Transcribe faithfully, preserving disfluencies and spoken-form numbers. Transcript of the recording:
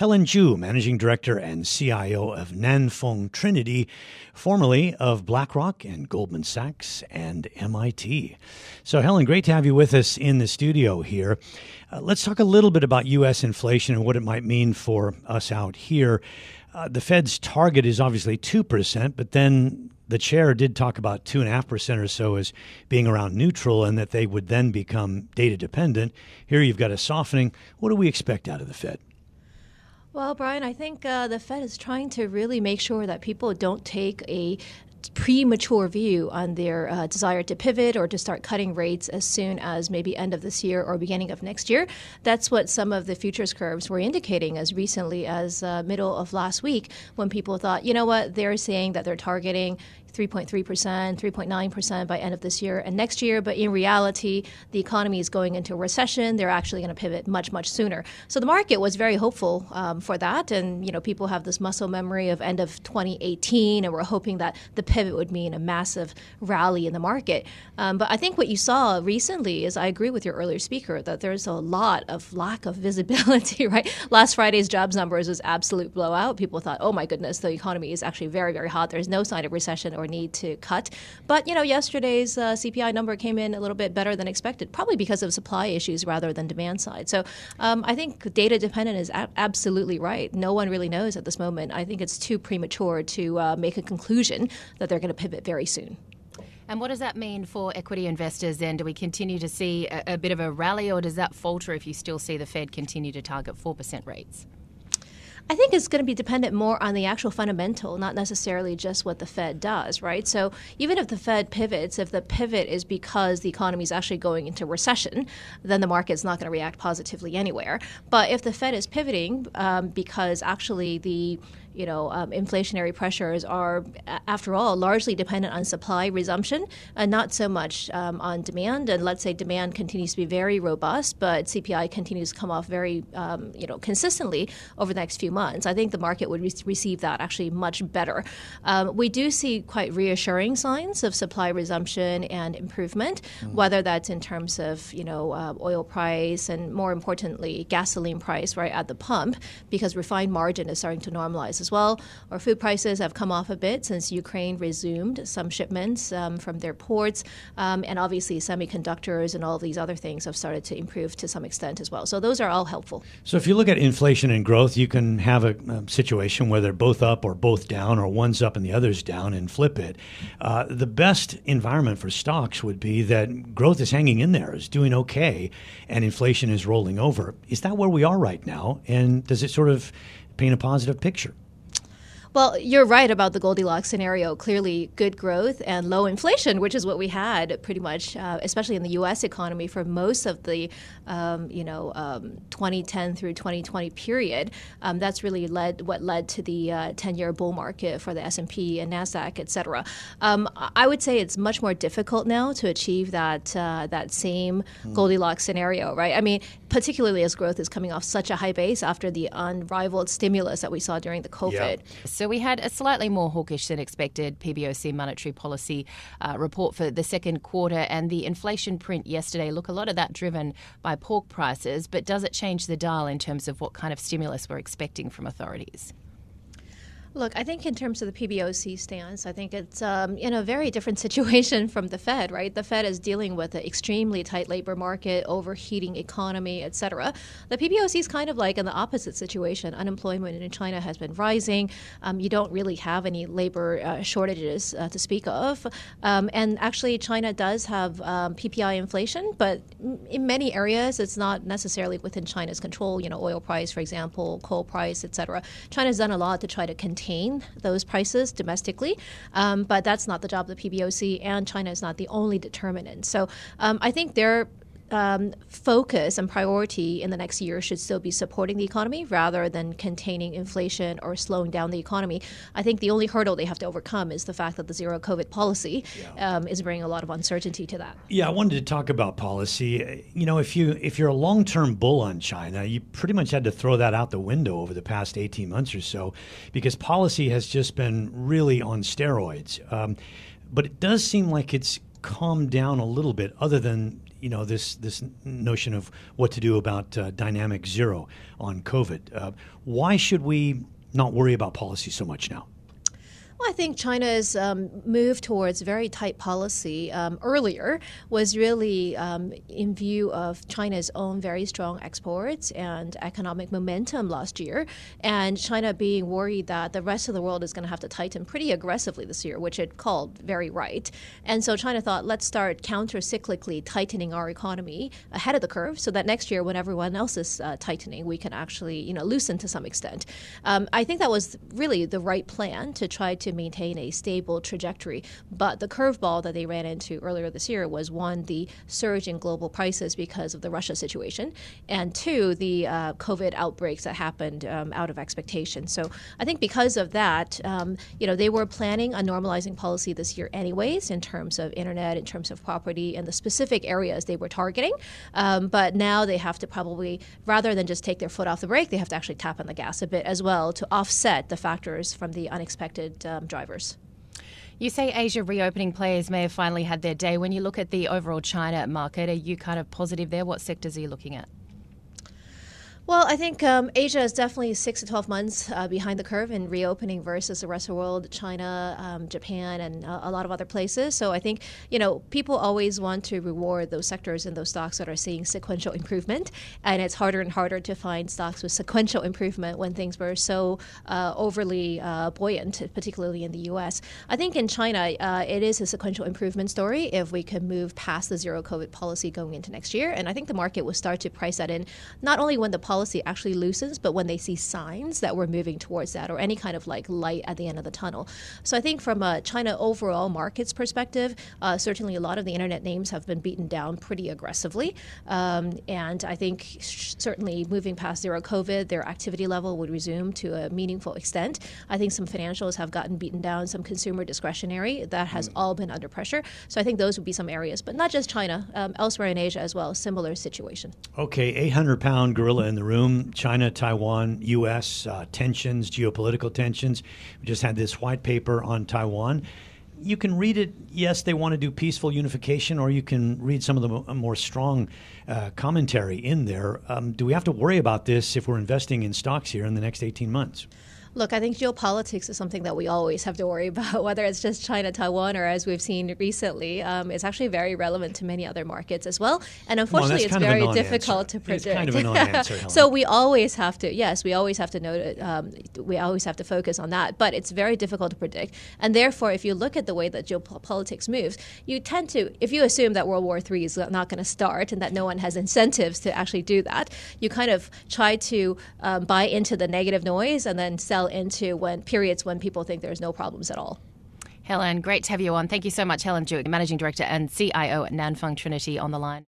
Helen Zhu, Managing Director and C I O of Nanfeng Trinity, formerly of BlackRock and Goldman Sachs and M I T. So, Helen, great to have you with us in the studio here. Uh, let's talk a little bit about U S inflation and what it might mean for us out here. Uh, the Fed's target is obviously two percent, but then the chair did talk about two point five percent or so as being around neutral and that they would then become data dependent. Here you've got a softening. What do we expect out of the Fed? Well, Brian, I think uh, the Fed is trying to really make sure that people don't take a premature view on their uh, desire to pivot or to start cutting rates as soon as maybe end of this year or beginning of next year. That's what some of the futures curves were indicating as recently as uh, middle of last week, when people thought, you know what, they're saying that they're targeting three point three percent, three point nine percent by end of this year and next year. But in reality, the economy is going into a recession. They're actually going to pivot much, much sooner. So the market was very hopeful um, for that. And, you know, people have this muscle memory of end of twenty eighteen, and we're hoping that the pivot would mean a massive rally in the market. Um, but I think what you saw recently is, I agree with your earlier speaker, that there's a lot of lack of visibility, right? Last Friday's jobs numbers was absolute blowout. People thought, oh my goodness, the economy is actually very, very hot. There's no sign of recession or need to cut. But, you know, yesterday's uh, C P I number came in a little bit better than expected, probably because of supply issues rather than demand side. So um, I think data dependent is a- absolutely right. No one really knows at this moment. I think it's too premature to uh, make a conclusion that they're going to pivot very soon. And what does that mean for equity investors then? Do we continue to see a, a bit of a rally, or does that falter if you still see the Fed continue to target four percent rates? I think it's going to be dependent more on the actual fundamental, not necessarily just what the Fed does, right? So even if the Fed pivots, if the pivot is because the economy is actually going into recession, then the market's not going to react positively anywhere. But if the Fed is pivoting um, because actually the you know, um, inflationary pressures are, after all, largely dependent on supply resumption and not so much um, on demand. And let's say demand continues to be very robust, but C P I continues to come off very, um, you know, consistently over the next few months. I think the market would re- receive that actually much better. Um, we do see quite reassuring signs of supply resumption and improvement, mm. whether that's in terms of, you know, uh, oil price and, more importantly, gasoline price right at the pump, because refined margin is starting to normalize as well. Our food prices have come off a bit since Ukraine resumed some shipments um, from their ports. Um, and obviously semiconductors and all of these other things have started to improve to some extent as well. So those are all helpful. So if you look at inflation and growth, you can have a, a situation where they're both up or both down, or one's up and the other's down, and flip it. Uh, the best environment for stocks would be that growth is hanging in there, is doing okay, and inflation is rolling over. Is that where we are right now? And does it sort of paint a positive picture? Well, you're right about the Goldilocks scenario. Clearly good growth and low inflation, which is what we had pretty much, uh, especially in the U S economy for most of the, um, you know, um, twenty ten through twenty twenty period. Um, that's really led what led to the uh, ten-year bull market for the S and P and NASDAQ, et cetera. Um, I would say it's much more difficult now to achieve that uh, that same mm. Goldilocks scenario, right? I mean, particularly as growth is coming off such a high base after the unrivaled stimulus that we saw during the COVID. Yeah. So we had a slightly more hawkish than expected P B O C monetary policy uh, report for the second quarter, and the inflation print yesterday. Look, a lot of that driven by pork prices, but does it change the dial in terms of what kind of stimulus we're expecting from authorities? Look, I think in terms of the P B O C stance, I think it's um, in a very different situation from the Fed, right? The Fed is dealing with an extremely tight labor market, overheating economy, et cetera. The P B O C is kind of like in the opposite situation. Unemployment in China has been rising. Um, you don't really have any labor uh, shortages uh, to speak of. Um, and actually, China does have um, P P I inflation, but in many areas, it's not necessarily within China's control. You know, oil price, for example, coal price, et cetera. China's done a lot to try to contain those prices domestically, um, but that's not the job of the P B O C, and China is not the only determinant. So um, I think they're Um, focus and priority in the next year should still be supporting the economy rather than containing inflation or slowing down the economy. I think the only hurdle they have to overcome is the fact that the zero COVID policy yeah. um, is bringing a lot of uncertainty to that. Yeah, I wanted to talk about policy. You know, if you if you're a long-term bull on China, you pretty much had to throw that out the window over the past eighteen months or so, because policy has just been really on steroids. Um, but it does seem like it's calmed down a little bit, other than you know, this this notion of what to do about uh, dynamic zero on COVID. Uh, why should we not worry about policy so much now? Well, I think China's um, move towards very tight policy um, earlier was really um, in view of China's own very strong exports and economic momentum last year, and China being worried that the rest of the world is going to have to tighten pretty aggressively this year, which it called very right. And so China thought, let's start counter-cyclically tightening our economy ahead of the curve so that next year when everyone else is uh, tightening, we can actually, you know, loosen to some extent. Um, I think that was really the right plan to try to maintain a stable trajectory. But the curveball that they ran into earlier this year was, one, the surge in global prices because of the Russia situation, and two, the uh, COVID outbreaks that happened um, out of expectation. So I think because of that, um, you know, they were planning on normalizing policy this year anyways in terms of internet, in terms of property, and the specific areas they were targeting. Um, but now they have to probably, rather than just take their foot off the brake, they have to actually tap on the gas a bit as well to offset the factors from the unexpected um, drivers. You say Asia reopening players may have finally had their day. When you look at the overall China market, are you kind of positive there? What sectors are you looking at? Well, I think um, Asia is definitely six to twelve months uh, behind the curve in reopening versus the rest of the world, China, um, Japan, and uh, a lot of other places. So I think, you know, people always want to reward those sectors and those stocks that are seeing sequential improvement. And it's harder and harder to find stocks with sequential improvement when things were so uh, overly uh, buoyant, particularly in the U S. I think in China, uh, it is a sequential improvement story if we can move past the zero COVID policy going into next year. And I think the market will start to price that in, not only when the policy actually loosens, but when they see signs that we're moving towards that or any kind of like light at the end of the tunnel. So I think from a China overall markets perspective, uh, certainly a lot of the internet names have been beaten down pretty aggressively. Um, and I think sh- certainly moving past zero COVID, their activity level would resume to a meaningful extent. I think some financials have gotten beaten down, some consumer discretionary, that has mm. all been under pressure. So I think those would be some areas, but not just China, um, elsewhere in Asia as well, similar situation. Okay, eight hundred pound gorilla in the room, China, Taiwan, U S, uh, tensions, geopolitical tensions. We just had this white paper on Taiwan. You can read it, yes, they want to do peaceful unification, or you can read some of the more strong uh, commentary in there. Um, do we have to worry about this if we're investing in stocks here in the next eighteen months? Look, I think geopolitics is something that we always have to worry about, whether it's just China, Taiwan, or as we've seen recently, um, it's actually very relevant to many other markets as well. And unfortunately, well, it's very difficult to predict. It's kind of a non-answer, Helen. So we always have to, yes, we always have to note, um, we always have to focus on that, but it's very difficult to predict. And therefore, if you look at the way that geopolitics moves, you tend to, if you assume that World War Three is not going to start and that no one has incentives to actually do that, you kind of try to um, buy into the negative noise and then sell into when periods when people think there's no problems at all. Helen, great to have you on. Thank you so much, Helen Jewett, Managing Director and C I O at Nanfang Trinity, on the line.